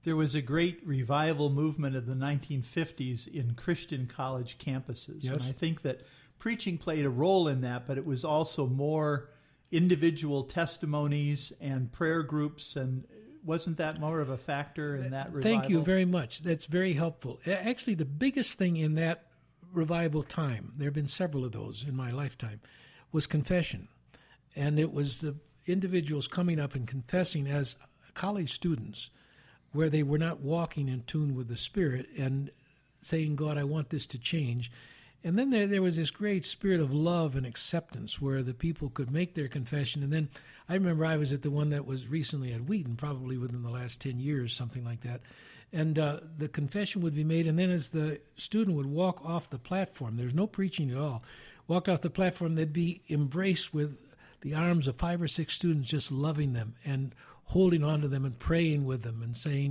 There was a great revival movement of the 1950s in Christian college campuses. Yes. And I think that preaching played a role in that, but it was also more individual testimonies and prayer groups. And wasn't that more of a factor in that revival? Thank you very much. That's very helpful. Actually, the biggest thing in that revival time, there have been several of those in my lifetime, was confession. And it was the individuals coming up and confessing as college students where they were not walking in tune with the Spirit and saying, God, I want this to change. And then there was this great spirit of love and acceptance where the people could make their confession. And then I remember I was at the one that was recently at Wheaton, probably within the last 10 years, something like that. And the confession would be made, and then as the student would walk off the platform, there's no preaching at all, walked off the platform, they'd be embraced with the arms of 5 or 6 students just loving them and holding on to them and praying with them and saying,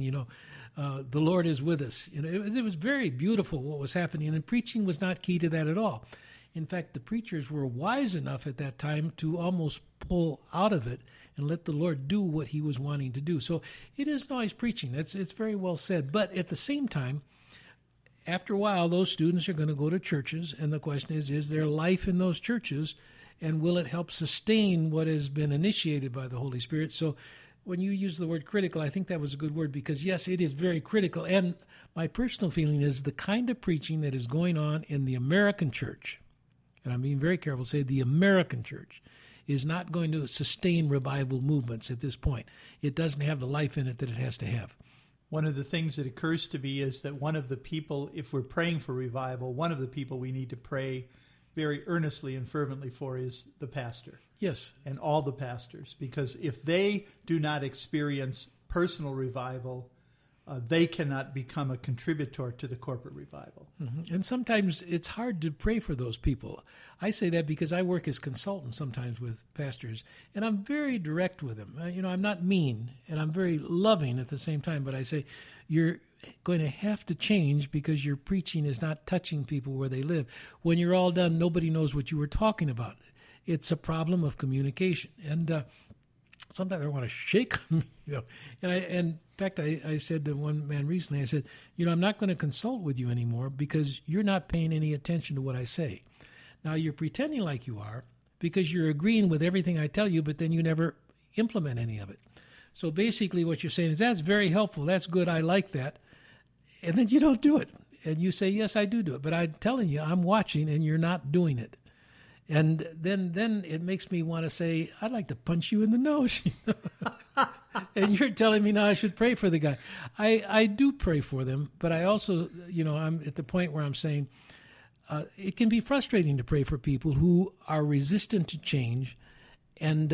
the Lord is with us. It was very beautiful what was happening, and preaching was not key to that at all. In fact, the preachers were wise enough at that time to almost pull out of it and let the Lord do what he was wanting to do. So it isn't always preaching. It's very well said. But at the same time, after a while, those students are going to go to churches, and the question is there life in those churches, and will it help sustain what has been initiated by the Holy Spirit? So when you use the word critical, I think that was a good word because, yes, it is very critical. And my personal feeling is the kind of preaching that is going on in the American church, and I'm being very careful to say the American church, is not going to sustain revival movements at this point. It doesn't have the life in it that it has to have. One of the things that occurs to me is that one of the people, if we're praying for revival, one of the people we need to pray very earnestly and fervently for is the pastor. Yes. And all the pastors. Because if they do not experience personal revival, they cannot become a contributor to the corporate revival. Mm-hmm. And sometimes it's hard to pray for those people. I say that because I work as consultant sometimes with pastors, and I'm very direct with them. I'm not mean, and I'm very loving at the same time, but I say, you're going to have to change because your preaching is not touching people where they live. When you're all done, nobody knows what you were talking about. It's a problem of communication. And sometimes I want to shake them, And in fact, I said to one man recently, I said, I'm not going to consult with you anymore because you're not paying any attention to what I say. Now, you're pretending like you are because you're agreeing with everything I tell you, but then you never implement any of it. So basically what you're saying is, that's very helpful, that's good, I like that. And then you don't do it. And you say, yes, I do it. But I'm telling you, I'm watching and you're not doing it. And then it makes me want to say, I'd like to punch you in the nose. And you're telling me now I should pray for the guy. I do pray for them, but I also, I'm at the point where I'm saying it can be frustrating to pray for people who are resistant to change. And,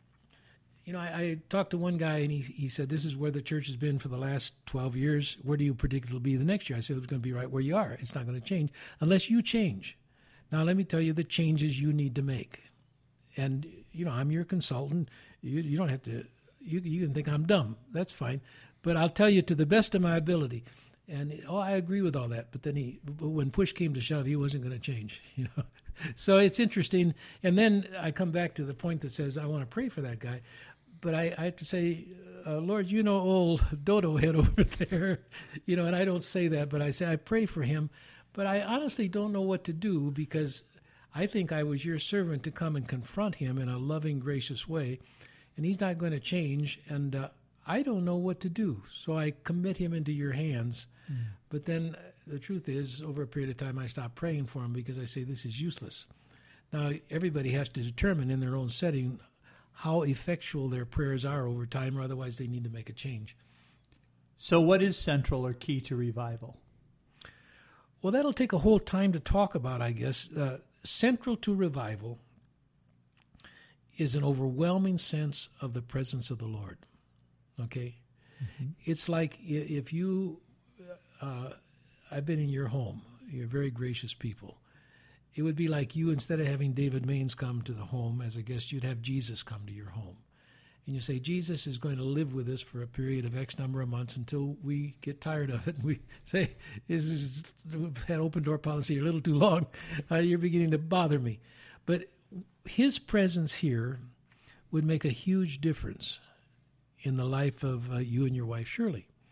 I talked to one guy and he said, this is where the church has been for the last 12 years. Where do you predict it'll be the next year? I said, it's going to be right where you are. It's not going to change unless you change. Now, let me tell you the changes you need to make. And, I'm your consultant. You don't have to, you can think I'm dumb. That's fine. But I'll tell you to the best of my ability. And, I agree with all that. But then when push came to shove, he wasn't going to change, So it's interesting. And then I come back to the point that says, I want to pray for that guy. But I have to say, Lord, old dodo head over there, and I don't say that, but I say I pray for him. But I honestly don't know what to do because I think I was your servant to come and confront him in a loving, gracious way, and he's not going to change, and I don't know what to do. So I commit him into your hands. Mm. But then the truth is, over a period of time, I stop praying for him because I say this is useless. Now, everybody has to determine in their own setting how effectual their prayers are over time, or otherwise they need to make a change. So what is central or key to revival? Well, that'll take a whole time to talk about, I guess. Central to revival is an overwhelming sense of the presence of the Lord, okay? Mm-hmm. It's like if you, I've been in your home. You're very gracious people. It would be like you, instead of having David Maines come to the home as a guest, you'd have Jesus come to your home. And you say, Jesus is going to live with us for a period of X number of months until we get tired of it. And we say, we've had open door policy a little too long. You're beginning to bother me. But his presence here would make a huge difference in the life of you and your wife, Shirley.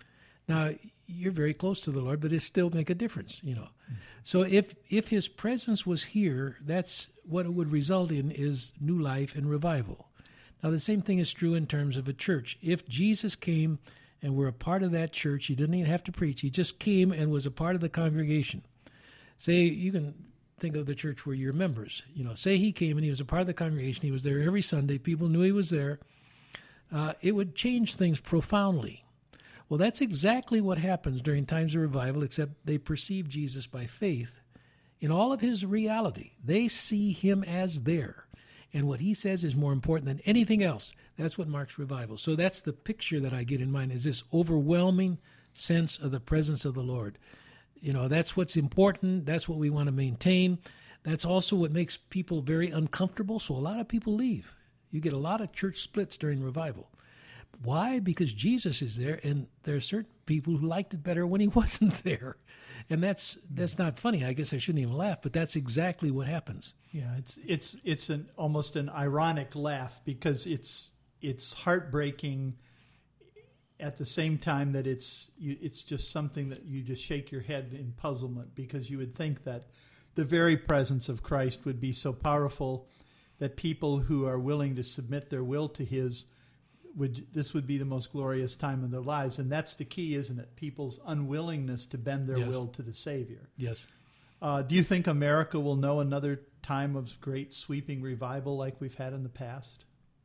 Now, you're very close to the Lord, but it still make a difference, So if his presence was here, that's what it would result in is new life and revival. Now, the same thing is true in terms of a church. If Jesus came and were a part of that church, he didn't even have to preach. He just came and was a part of the congregation. Say, you can think of the church where you're members. Say he came and he was a part of the congregation. He was there every Sunday. People knew he was there. It would change things profoundly. Well, that's exactly what happens during times of revival, except they perceive Jesus by faith in all of his reality. They see him as there. And what he says is more important than anything else. That's what marks revival. So that's the picture that I get in mind, is this overwhelming sense of the presence of the Lord. That's what's important. That's what we want to maintain. That's also what makes people very uncomfortable. So a lot of people leave. You get a lot of church splits during revival. Why? Because Jesus is there, and there are certain people who liked it better when he wasn't there. And that's not funny. I guess I shouldn't even laugh, but that's exactly what happens. Yeah, it's almost an ironic laugh, because it's heartbreaking at the same time that it's just something that you just shake your head in puzzlement, because you would think that the very presence of Christ would be so powerful that people who are willing to submit their will to his this would be the most glorious time of their lives. And that's the key, isn't it? People's unwillingness to bend their will to the Savior. Yes. Do you think America will know another time of great sweeping revival like we've had in the past?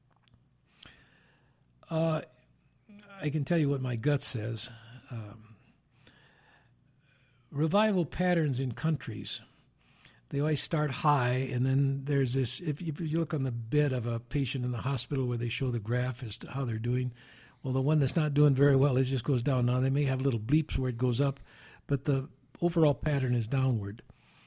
I can tell you what my gut says. Revival patterns in countries, they always start high, and then there's this, if you look on the bed of a patient in the hospital where they show the graph as to how they're doing, well, the one that's not doing very well, it just goes down. Now, they may have little bleeps where it goes up, but the overall pattern is downward.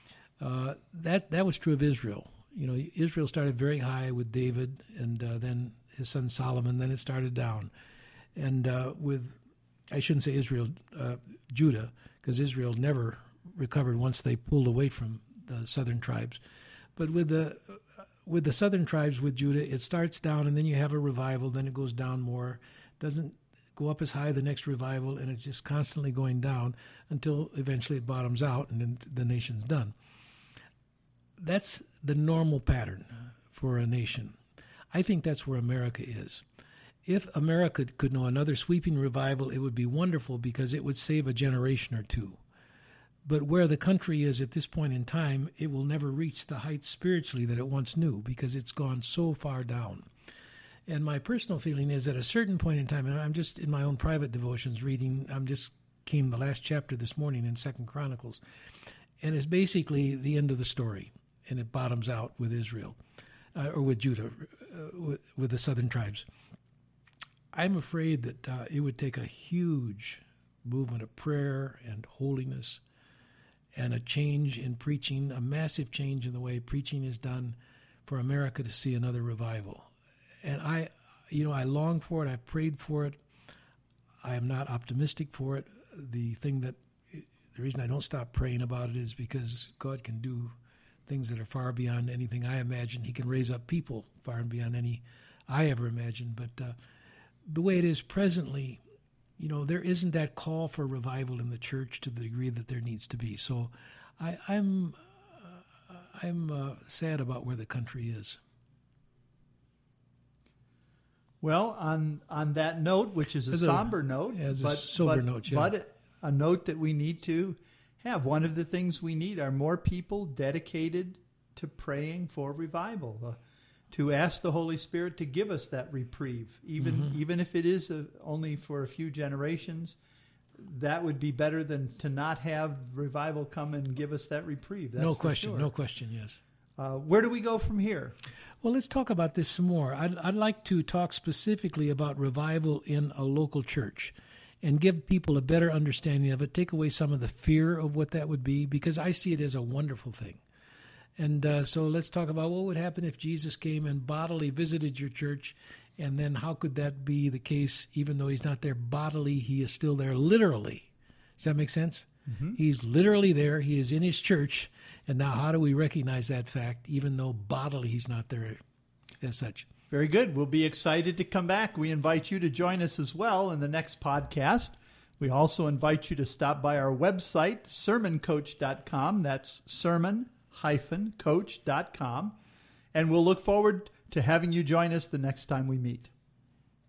That was true of Israel. Israel started very high with David, and then his son Solomon, then it started down. And I shouldn't say Israel, Judah, because Israel never recovered once they pulled away from the southern tribes. But with the southern tribes, with Judah, it starts down, and then you have a revival, then it goes down more. Doesn't go up as high the next revival, and it's just constantly going down until eventually it bottoms out, and then the nation's done. That's the normal pattern for a nation. I think that's where America is. If America could know another sweeping revival, it would be wonderful, because it would save a generation or two. But where the country is at this point in time, it will never reach the heights spiritually that it once knew, because it's gone so far down. And my personal feeling is at a certain point in time, and I'm just in my own private devotions reading, came the last chapter this morning in 2 Chronicles, and it's basically the end of the story, and it bottoms out with Israel, or with Judah, with the southern tribes. I'm afraid that it would take a huge movement of prayer and holiness and a change in preaching, a massive change in the way preaching is done, for America to see another revival. And I long for it. I've prayed for it. I am not optimistic for it. The reason I don't stop praying about it is because God can do things that are far beyond anything I imagine. He can raise up people far and beyond any I ever imagined. But the way it is presently, there isn't that call for revival in the church to the degree that there needs to be. So I'm sad about where the country is. Well, on that note, which is a somber note, but a note that we need to have. One of the things we need are more people dedicated to praying for revival, to ask the Holy Spirit to give us that reprieve, even if it is only for a few generations. That would be better than to not have revival come and give us that reprieve. That's no question, sure. No question, yes. Where do we go from here? Well, let's talk about this some more. I'd like to talk specifically about revival in a local church and give people a better understanding of it, take away some of the fear of what that would be, because I see it as a wonderful thing. And so let's talk about what would happen if Jesus came and bodily visited your church, and then how could that be the case even though he's not there bodily, he is still there literally. Does that make sense? Mm-hmm. He's literally there. He is in his church. And now how do we recognize that fact even though bodily he's not there as such? Very good. We'll be excited to come back. We invite you to join us as well in the next podcast We also invite you to stop by our website, sermoncoach.com. That's sermon-coach.com. And we'll look forward to having you join us the next time we meet.